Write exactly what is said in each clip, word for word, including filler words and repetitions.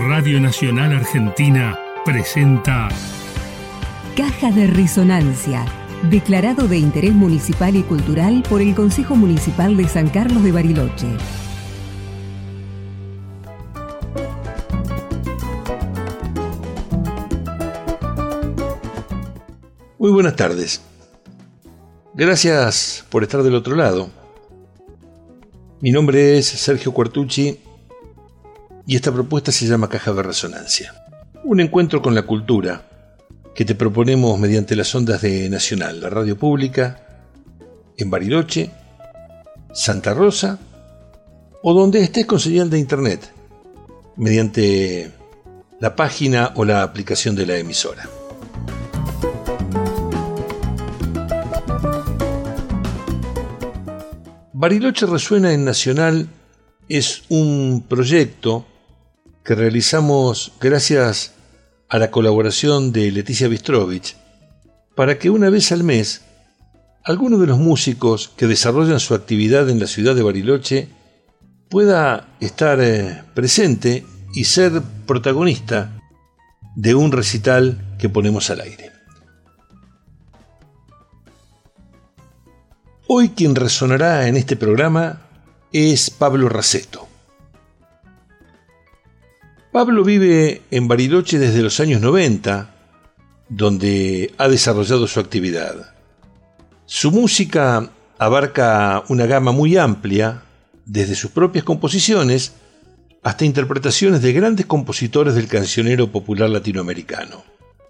Radio Nacional Argentina presenta Caja de Resonancia, declarado de interés municipal y cultural por el Consejo Municipal de San Carlos de Bariloche. Muy buenas tardes. Gracias por estar del otro lado. Mi nombre es Sergio Quartucci y esta propuesta se llama Caja de Resonancia. Un encuentro con la cultura que te proponemos mediante las ondas de Nacional, la radio pública, en Bariloche, Santa Rosa o donde estés con señal de internet, mediante la página o la aplicación de la emisora. Bariloche Resuena en Nacional es un proyecto que realizamos gracias a la colaboración de Leticia Bistrovich para que una vez al mes alguno de los músicos que desarrollan su actividad en la ciudad de Bariloche pueda estar eh, presente y ser protagonista de un recital que ponemos al aire. Hoy quien resonará en este programa es Pablo Raceto. Pablo vive en Bariloche desde los años noventa, donde ha desarrollado su actividad. Su música abarca una gama muy amplia, desde sus propias composiciones hasta interpretaciones de grandes compositores del cancionero popular latinoamericano.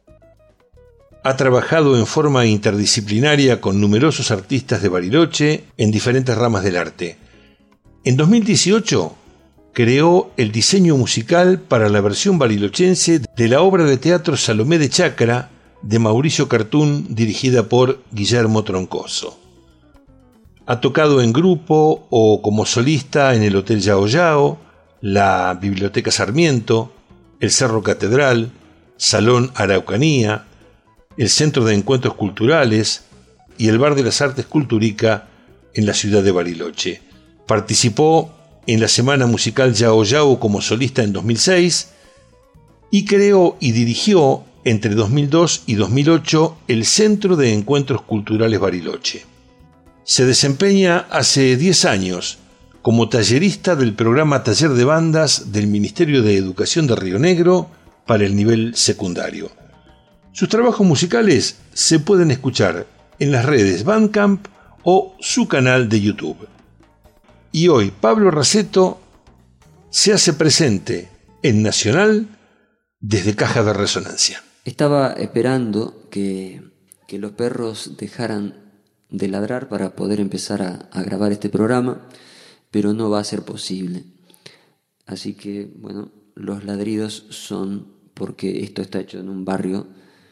Ha trabajado en forma interdisciplinaria con numerosos artistas de Bariloche en diferentes ramas del arte. En dos mil dieciocho creó el diseño musical para la versión barilochense de la obra de teatro Salomé de Chacra de Mauricio Cartún, dirigida por Guillermo Troncoso. Ha tocado en grupo o como solista en el Hotel Yao Yao, la Biblioteca Sarmiento, el Cerro Catedral, Salón Araucanía, el Centro de Encuentros Culturales y el Bar de las Artes Culturica en la ciudad de Bariloche. Participó en la Semana Musical Yao Yao como solista en dos mil seis y creó y dirigió entre dos mil dos y dos mil ocho el Centro de Encuentros Culturales Bariloche. Se desempeña hace diez años como tallerista del programa Taller de Bandas del Ministerio de Educación de Río Negro para el nivel secundario. Sus trabajos musicales se pueden escuchar en las redes Bandcamp o su canal de YouTube. Y hoy Pablo Raceto se hace presente en Nacional desde Caja de Resonancia. Estaba esperando que, que los perros dejaran de ladrar para poder empezar a, a grabar este programa, pero no va a ser posible. Así que, bueno, los ladridos son porque esto está hecho en un barrio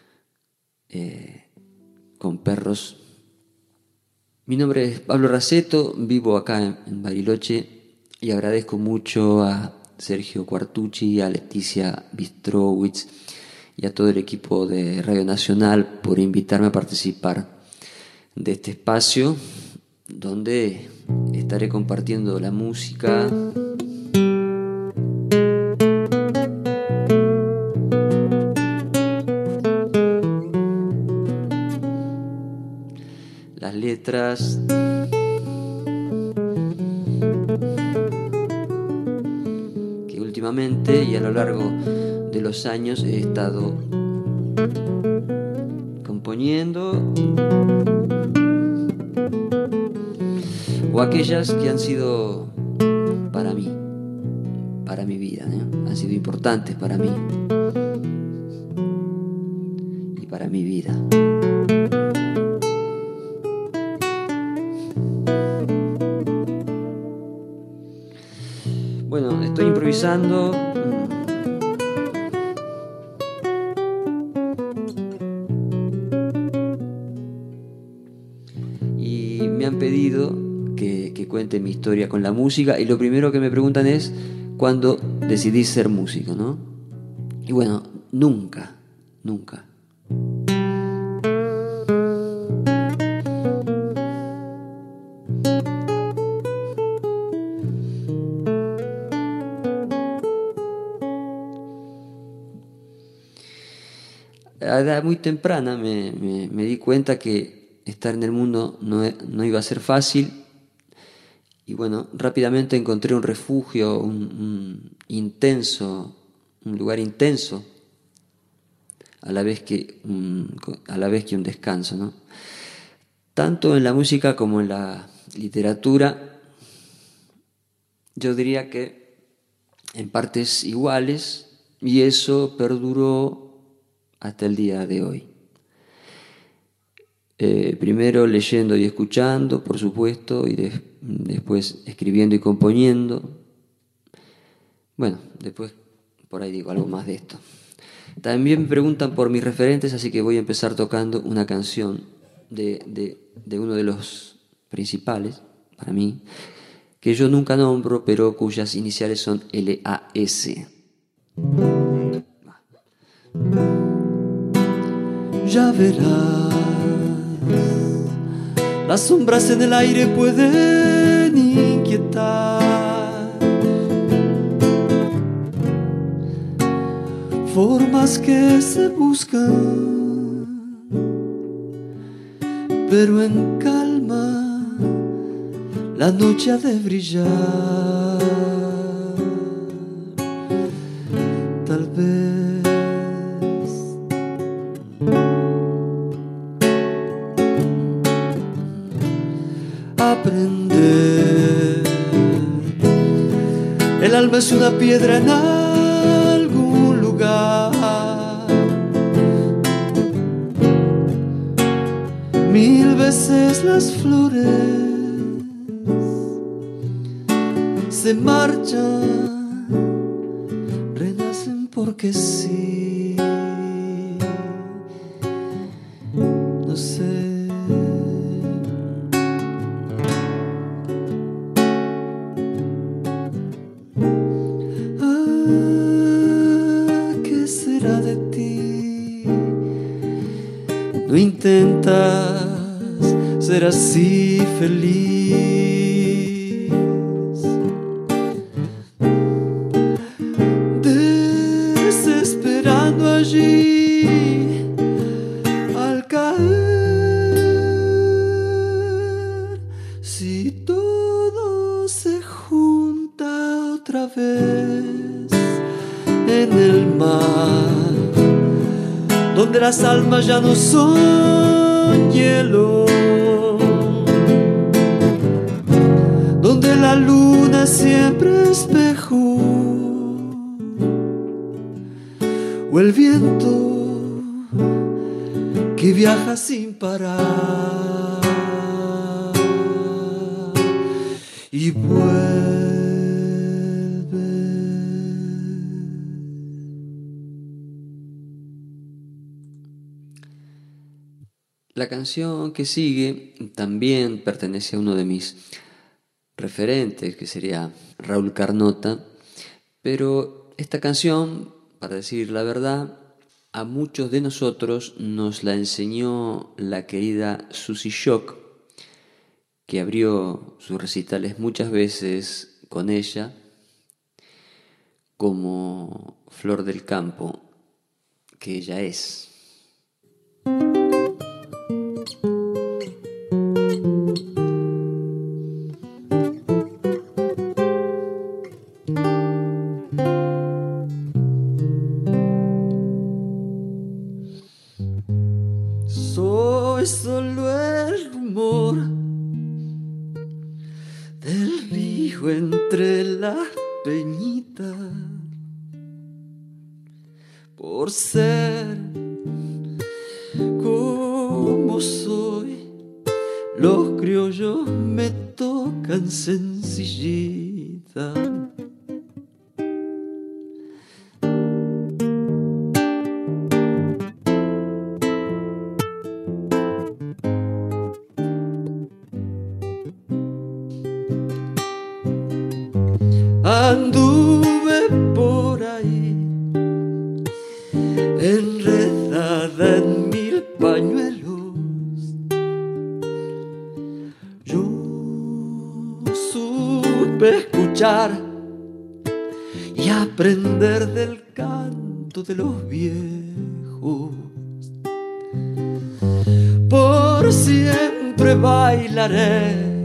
Eh, con perros. Mi nombre es Pablo Raceto, vivo acá en, en Bariloche y agradezco mucho a Sergio Quartucci, a Leticia Bistrovich y a todo el equipo de Radio Nacional por invitarme a participar de este espacio donde estaré compartiendo la música, las letras, que últimamente y a lo largo de los años he estado componiendo, o aquellas que han sido para mí, para mi vida, ¿eh? Han sido importantes para mí y para mi vida. Bueno, estoy improvisando. Y me han pedido que, que cuente mi historia con la música. Y lo primero que me preguntan es ¿cuándo decidí ser músico, no? Y bueno, nunca, nunca. edad muy temprana me, me, me di cuenta que estar en el mundo no, no iba a ser fácil. Y bueno, rápidamente encontré un refugio, un, un intenso, un lugar intenso, a la vez que un, a la vez que un descanso, ¿no? Tanto en la música como en la literatura, yo diría que en partes iguales, y eso perduró hasta el día de hoy. Eh, primero leyendo y escuchando, por supuesto, y de, después escribiendo y componiendo. Bueno, después por ahí digo algo más de esto. También me preguntan por mis referentes, así que voy a empezar tocando una canción de, de, de uno de los principales, para mí, que yo nunca nombro, pero cuyas iniciales son L A S. Ya verás, las sombras en el aire pueden inquietar, formas que se buscan, pero en calma la noche ha de brillar. Tal vez aprender, el alma es una piedra en algún lugar, mil veces las flores se marchan, renacen porque sí, no sé. No intentas ser así feliz, desesperando allí al caer. Si todo se junta otra vez en el mar, donde las almas ya no son hielo, donde la luna siempre espejo, o el viento que viaja sin parar y vuelve. La canción que sigue también pertenece a uno de mis referentes, que sería Raúl Carnota, pero esta canción, para decir la verdad, a muchos de nosotros nos la enseñó la querida Susy Shock, que abrió sus recitales muchas veces con ella, como Flor del Campo, que ella es. Soy solo el rumor del río entre las peñitas, por ser como soy, los criollos me tocan sencillita. Anduve por ahí, enredada en mil pañuelos. Yo supe escuchar y aprender del canto de los viejos. por siempre bailaré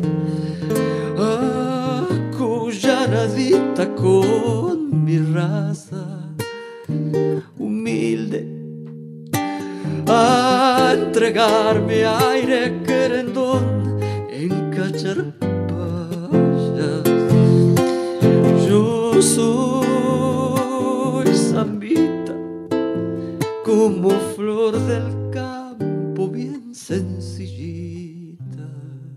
acollanadita con mi raza humilde, a entregar mi aire querendón en cacharpayas. Yo soy zambita como flor del campo, bien sencillita.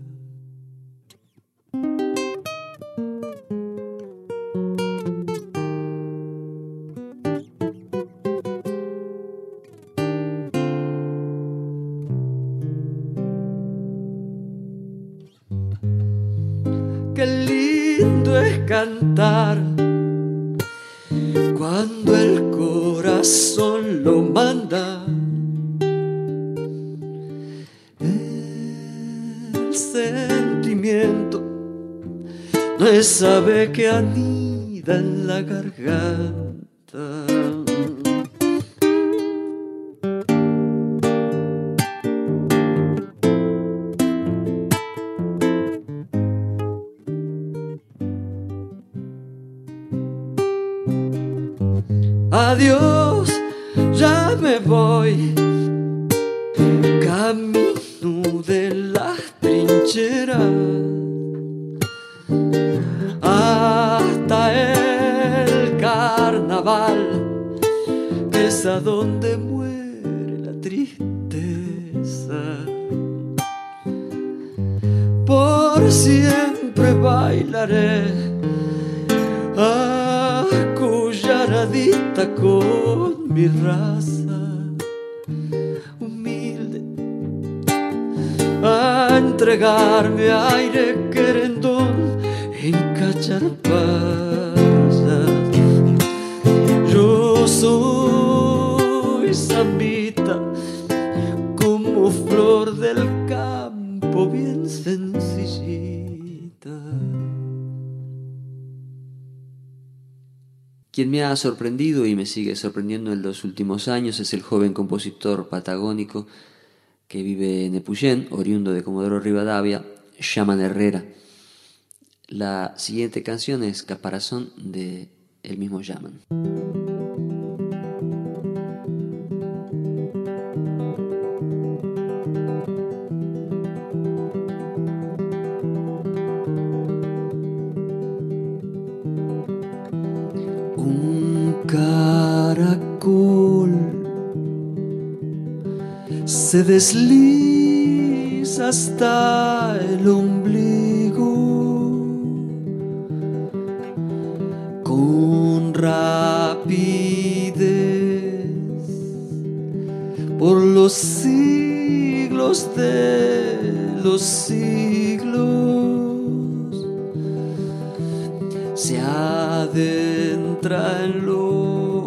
Qué lindo es cantar cuando el corazón lo manda. El sentimiento no es ave que anida en la garganta. Adiós, ya me voy, camino de las trincheras hasta el carnaval, que es a donde muere la tristeza. Por siempre bailaré acollanadita con mi raza humilde, a entregar mi aire querendón en cacharpayas. Yo soy zambita como flor del campo, bien sencillita. Quien me ha sorprendido y me sigue sorprendiendo en los últimos años es el joven compositor patagónico que vive en Epuyén, oriundo de Comodoro Rivadavia, Yaman Herrera. La siguiente canción es Caparazón de el mismo Yaman. Caracol se desliza hasta el ombligo, con rapidez por los siglos de los siglos, se adentra en lo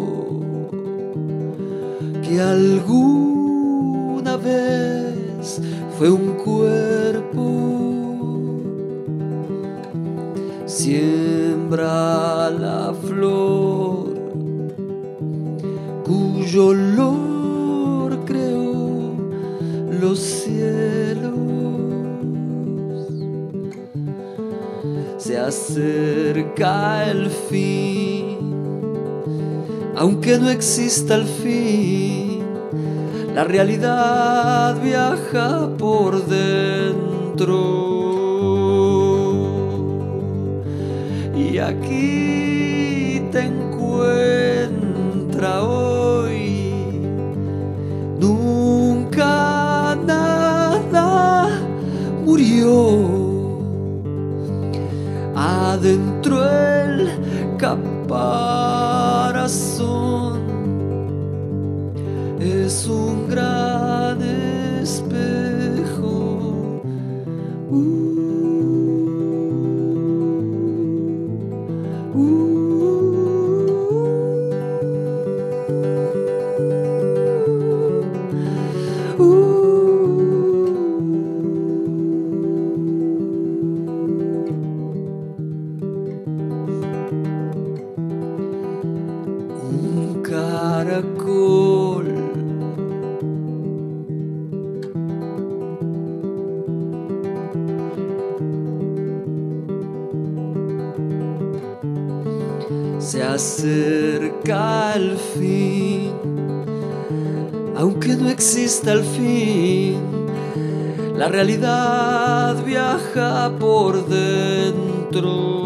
que alguna vez fue un cuerpo, siembra la flor cuyo olor creó los cielos, se acerca el fin, aunque no exista el fin, la realidad viaja por dentro. Y aquí te encuentra hoy, nunca nada murió. Adentro el caparazón es un gran espejo. Uh, uh, uh. Un caracol se acerca el fin, aunque no exista el fin, la realidad viaja por dentro.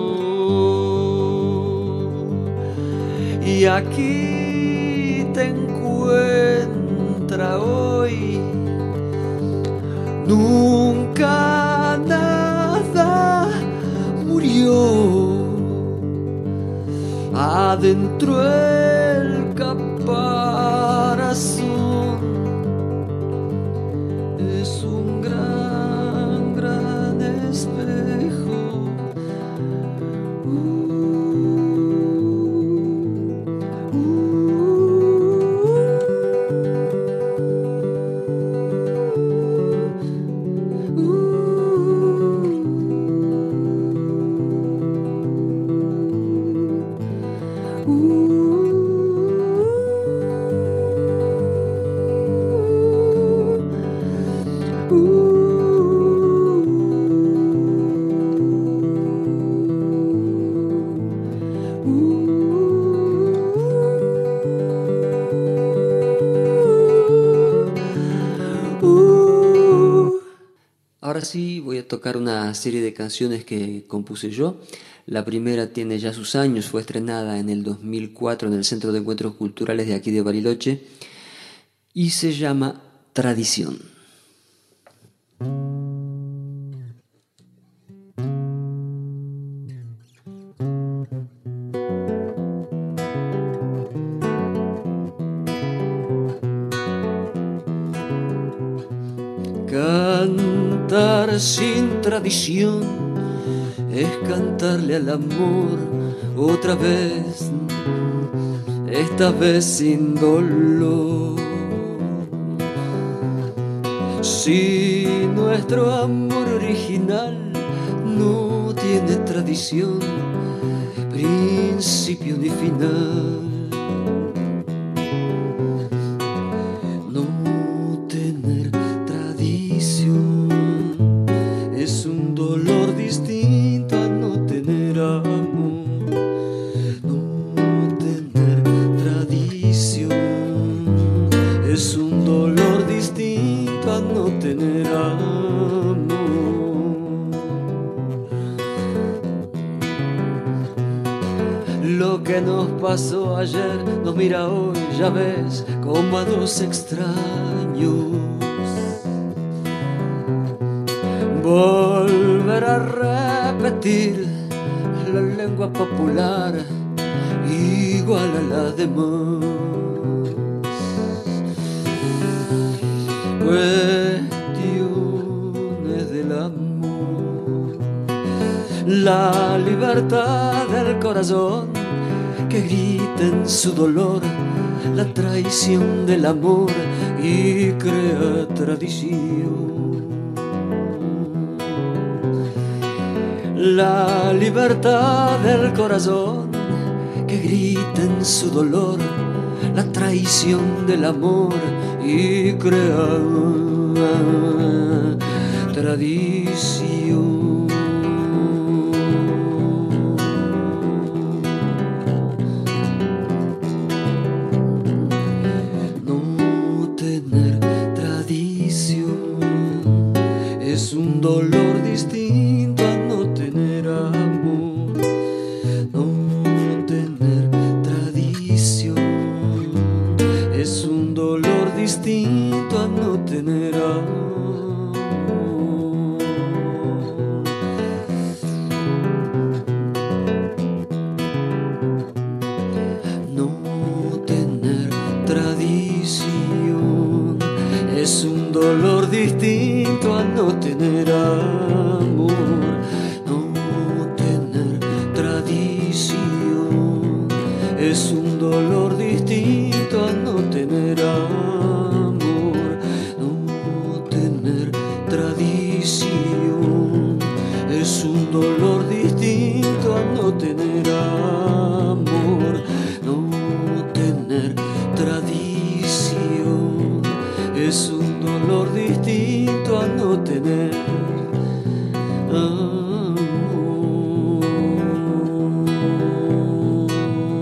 Y aquí te encuentra hoy. Nunca nada murió. Adentro el caparazón es un gran, gran espejo. Uh. Ahora sí voy a tocar una serie de canciones que compuse yo. La primera tiene ya sus años, fue estrenada en el dos mil cuatro en el Centro de Encuentros Culturales de aquí de Bariloche y se llama Tradición. Cantar sin tradición es cantarle al amor otra vez, esta vez sin dolor. Si nuestro amor original no tiene tradición, principio ni final. Es un dolor distinto a no tener amor. No tener tradición es un dolor distinto a no tener amor. Lo que nos pasó ayer nos mira hoy, ya ves, como a dos extraños. Volver a repetir la lengua popular igual a la demás. Cuestiones del amor, la libertad del corazón que grita en su dolor, la traición del amor y crea tradición. La libertad del corazón que grita en su dolor, la traición del amor y crea tradición. No tener tradición es un dolor distinto a no tener amor. No tener tradición es un dolor distinto a no tener amor. No tener tradición es un dolor distinto a no tener amor. No tener tradición es un dolor distinto a no tener amor. No tener tradición es un dolor distinto a no tener amor. No tener tradición es un dolor distinto a no tener amor.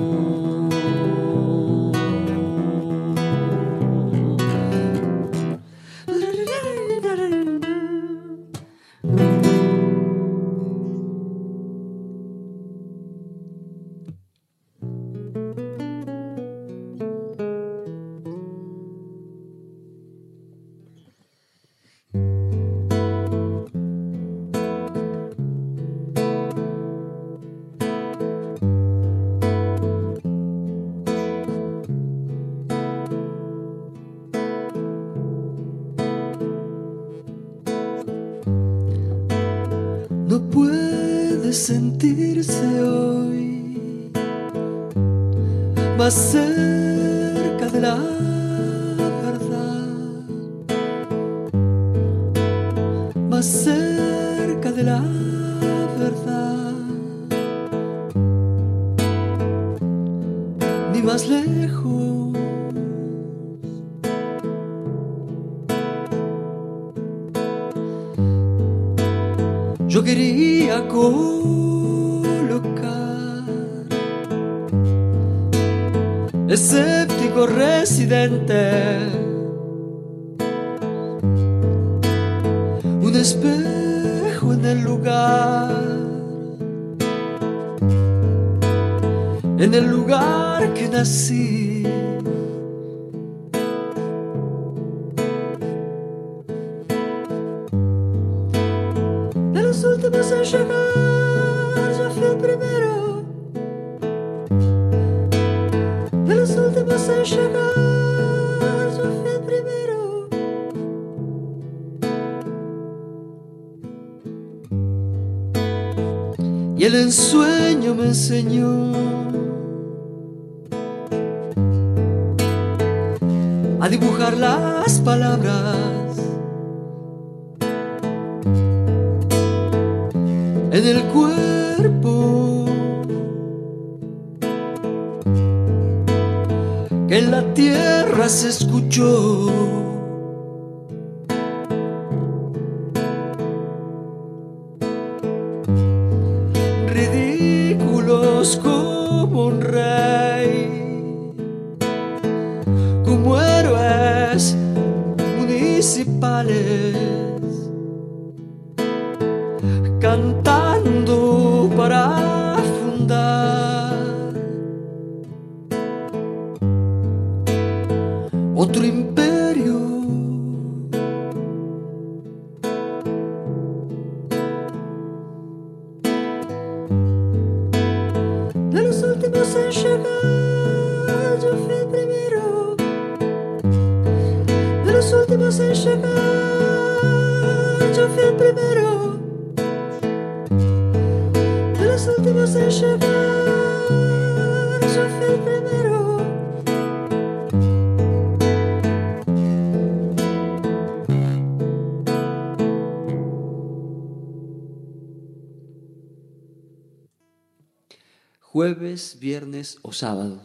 más cerca de la verdad, más cerca de la verdad, ni más lejos. Yo quería colocar escéptico residente, un espejo en el lugar, en el lugar que nací. De los últimos en llegar, yo fui el primero. De los últimos en llegar, yo fui el primero. Y el ensueño me enseñó a dibujar las palabras en el cuerpo, que en la tierra se escuchó. Ridículos como un rey, como héroes municipales, cantando para fundar otro imperio. De los últimos en llegar, yo fui el primero. De los últimos en llegar, yo fui el primero. De los últimos en llegar, yo fui el primero. Jueves, viernes o sábado.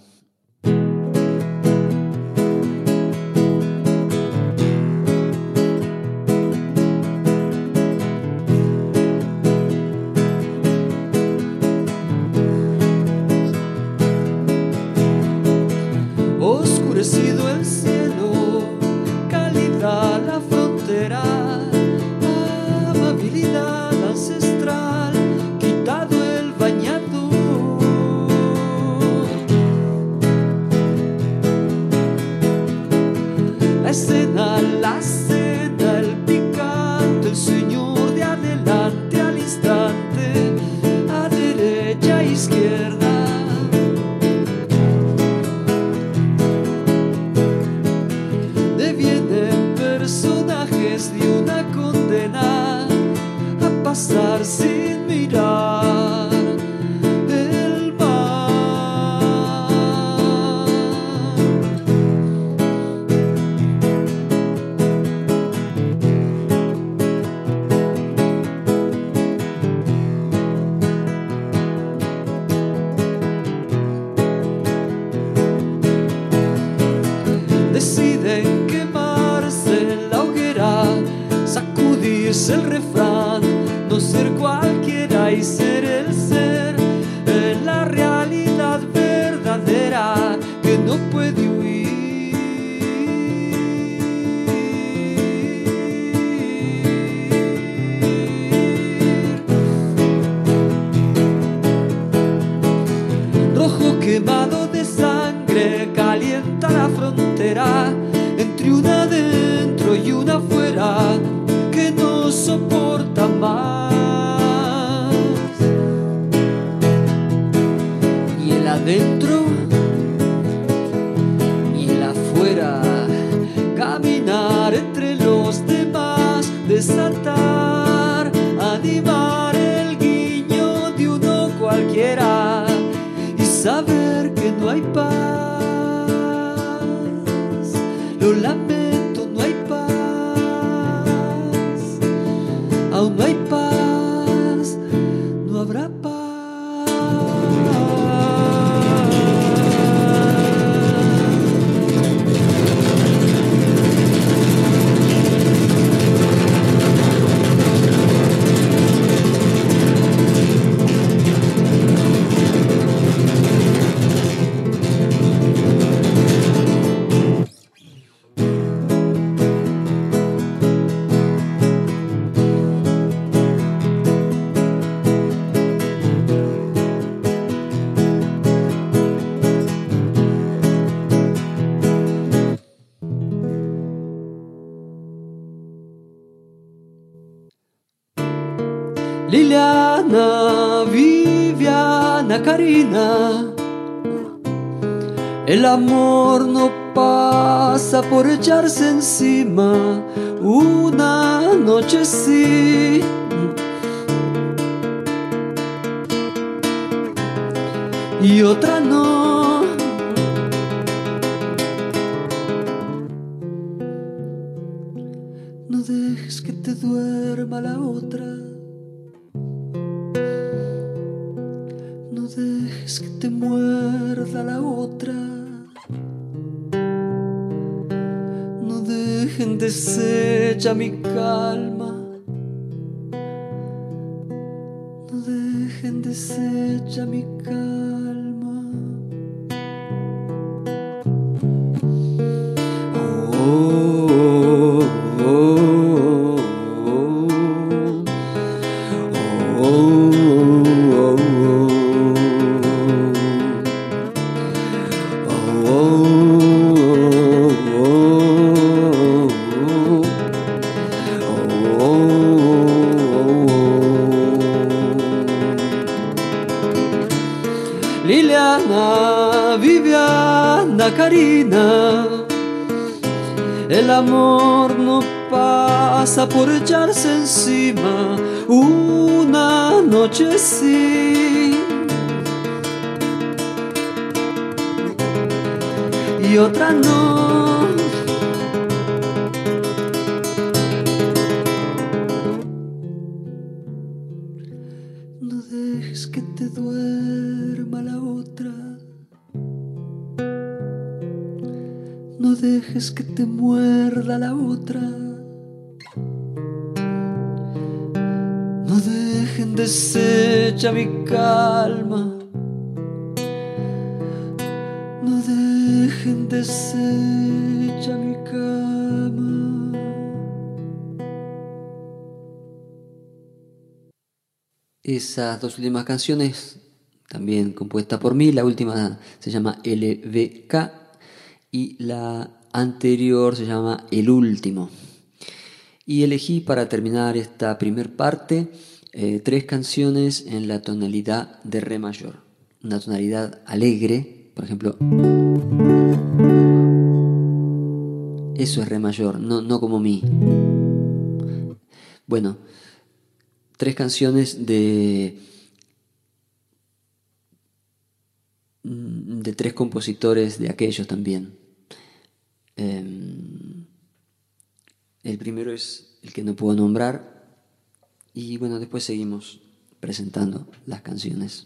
Oscurecido el cielo, calidad la frontera, amabilidad ancestral, quitado el bañador. La escena, la cena, el picante, el señor de adelante al instante, a derecha, a izquierda. Personajes de una condena a pasar sin mirar el mar. Deciden quemarse en la hoguera, sacudirse el refrán, no ser cualquiera y ser el ser, en la realidad verdadera que no puede huir. Rojo quemado de sangre calienta la frontera entre una adentro y una afuera que no soporta más. Y el adentro y el afuera, caminar entre los demás, desatar, animar el guiño de uno cualquiera y saber saber que no hay paz. Lo lamento, no hay paz. Aún no hay paz, no habrá paz. Liliana, Viviana, Karina, el amor no pasa por echarse encima. Una noche sí, y otra no. No dejes que te duerma la otra. No dejes que te muerda la otra. No dejen deshecha mi calma. No dejen deshecha mi calma. Oh, oh, oh, oh, oh, oh, oh. Liliana, Viviana, Karina, el amor no pasa por echarse encima. Una noche sí, y otra no. No dejes que te duerma la otra. No dejes que te muerda la otra. No dejen deshecha mi calma. No dejen deshecha mi cama. Esas dos últimas canciones, también compuestas por mí, la última se llama L V K y la anterior se llama El Último. Y elegí para terminar esta primer parte eh, tres canciones en la tonalidad de Re mayor, una tonalidad alegre, por ejemplo. Eso es Re mayor, no, no como Mi. Bueno, tres canciones de, de tres compositores de aquellos también. Eh, el primero es el que no puedo nombrar y bueno, después seguimos presentando las canciones.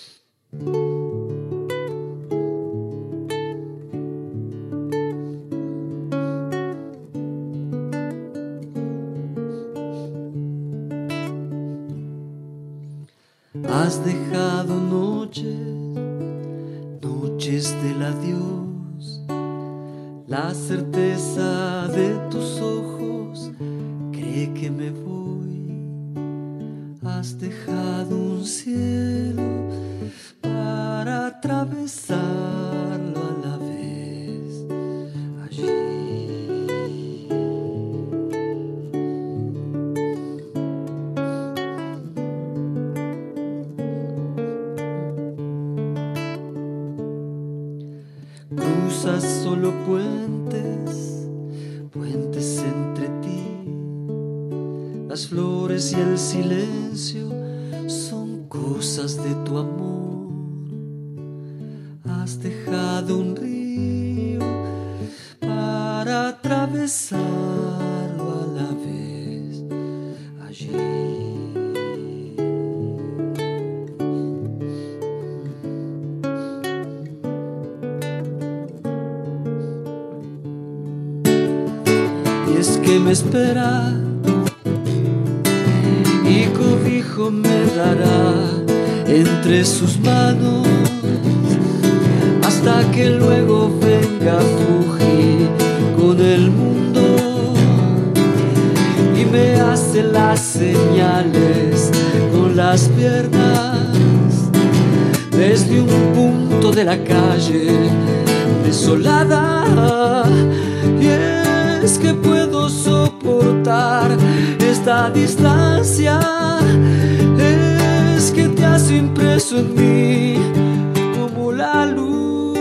Has dejado noches, noches del adiós, la certeza de tus ojos cree que me voy. Has dejado un cielo para atravesarlo a la vez allí. Cruzas solo puentes, puentes entre ti. Las flores y el silencio son cosas de tu amor. has dejado un río para atravesarlo a la vez allí. Y es que me espera y cobijo me dará entre sus manos, hasta que luego venga Fuji con el mundo y me hace las señales con las piernas desde un punto de la calle desolada. Y es que puedo soportar esta distancia, es que te has impreso en mí como la luz.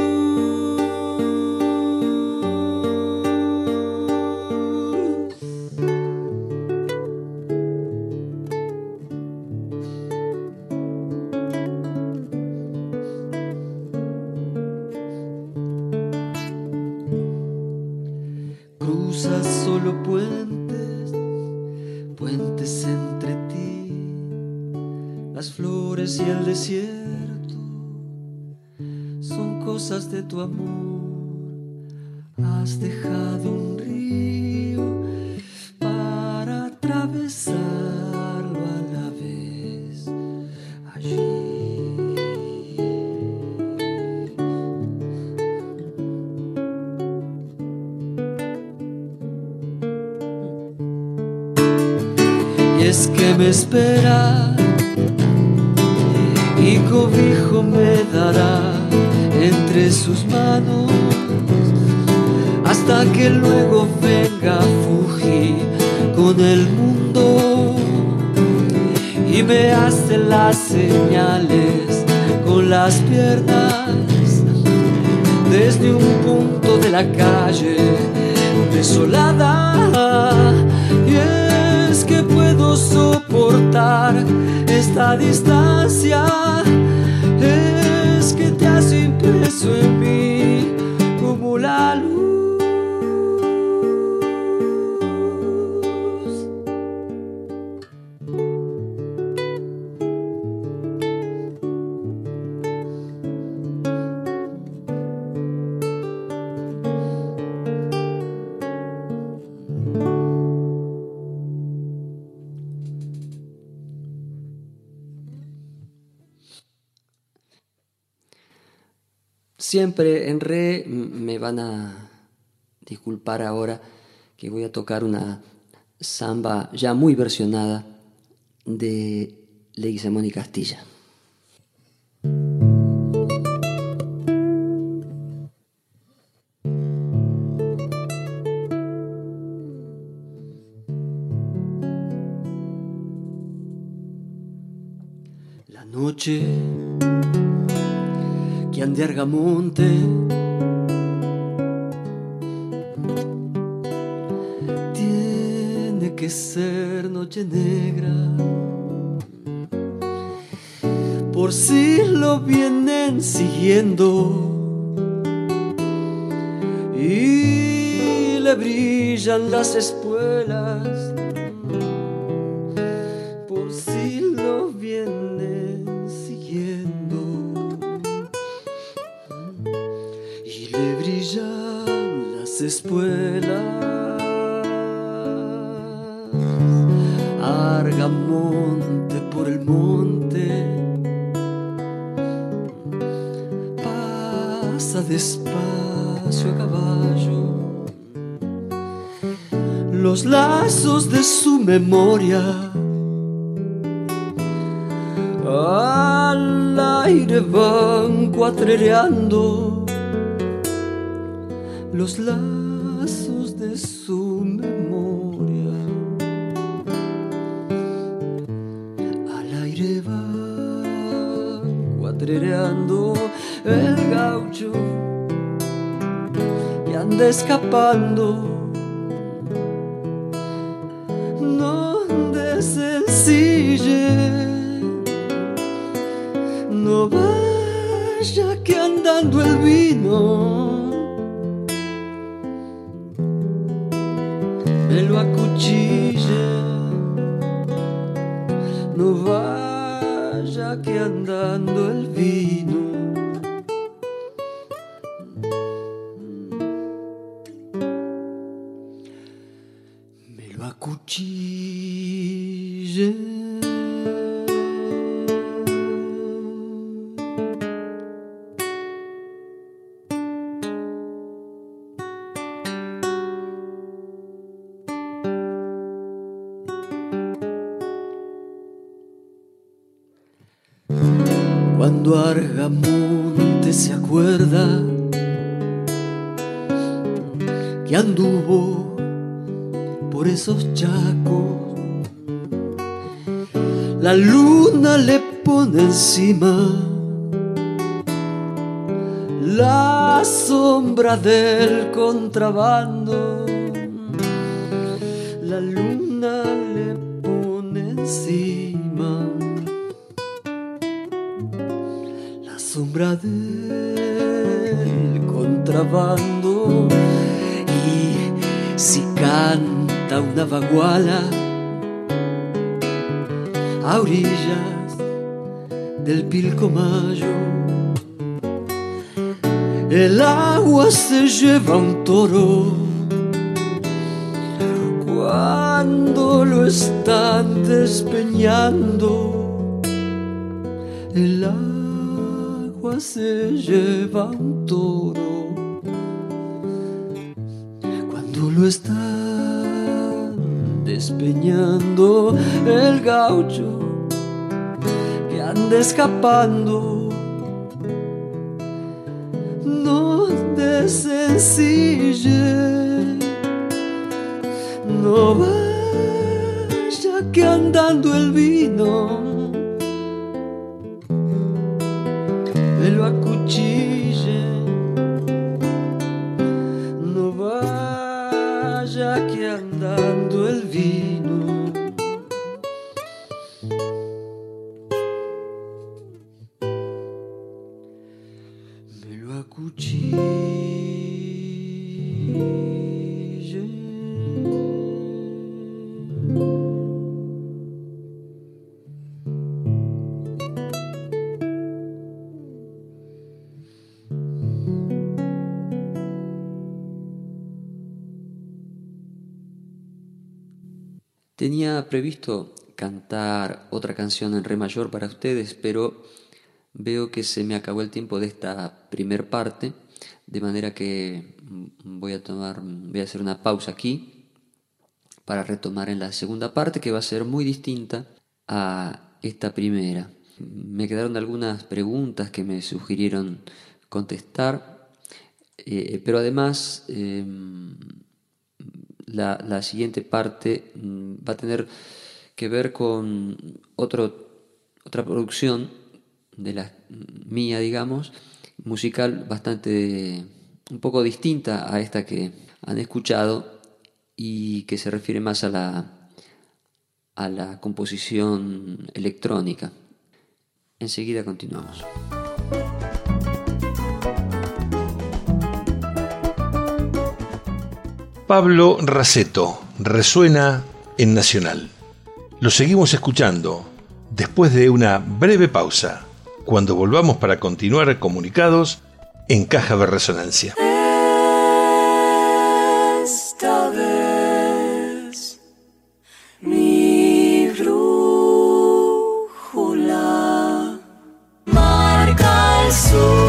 Cruzas solo puentes, puentes entre ti, las flores y el desierto son cosas de tu amor. Has dejado un río para atravesarlo a la vez allí. Y es que me espera y cobijo me dará entre sus manos, hasta que luego venga Fuji con el mundo y me hace las señales con las piernas desde un punto de la calle desolada. Y es que puedo soportar esta distancia, es que te has impreso en mí como la luz. Siempre en re, me van a disculpar ahora que voy a tocar una samba ya muy versionada de Leguizamón y Castilla. La noche que ande Argamonte tiene que ser noche negra, por si lo vienen siguiendo y le brillan las espuelas, por si lo vienen siguiendo y le brillan las espuelas. Argamonte por el monte pasa despacio a caballo, los lazos de su memoria al aire van cuatrereando, los lazos de su memoria al aire van cuatrereando. El gaucho que anda escapando no desencille, no vaya vaya que andando el vino me lo acuchille, no vaya que andando el vino me lo acuchille. Cuando Argamonte se acuerda que anduvo por esos chacos, la luna le pone encima la sombra del contrabando, la luna le pone encima sombra del contrabando. Y si canta una baguala a orillas del Pilcomayo, el agua se lleva un toro cuando lo están despeñando. El agua se lleva un toro cuando lo están despeñando. El gaucho que anda escapando no desencille, no vaya que andando el vino me lo acuchille, no vaya que andando el vino me lo acuchille. Tenía previsto cantar otra canción en re mayor para ustedes, pero veo que se me acabó el tiempo de esta primer parte, de manera que voy a tomar, voy a hacer una pausa aquí para retomar en la segunda parte, que va a ser muy distinta a esta primera. Me quedaron algunas preguntas que me sugirieron contestar, eh, pero además eh, La, la siguiente parte va a tener que ver con otro, otra producción de la mía, digamos, musical bastante, un poco distinta a esta que han escuchado y que se refiere más a la, a la composición electrónica. Enseguida continuamos. Pablo Raceto resuena en Nacional. Lo seguimos escuchando después de una breve pausa, cuando volvamos para continuar comunicados en Caja de Resonancia. Esta vez mi brújula marca el sur.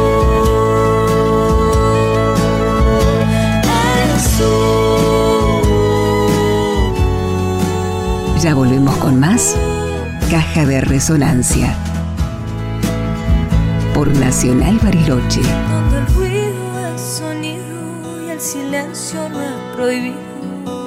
Ya volvemos con más Caja de Resonancia por Nacional Bariloche. Donde el ruido es sonido y el silencio no es prohibido.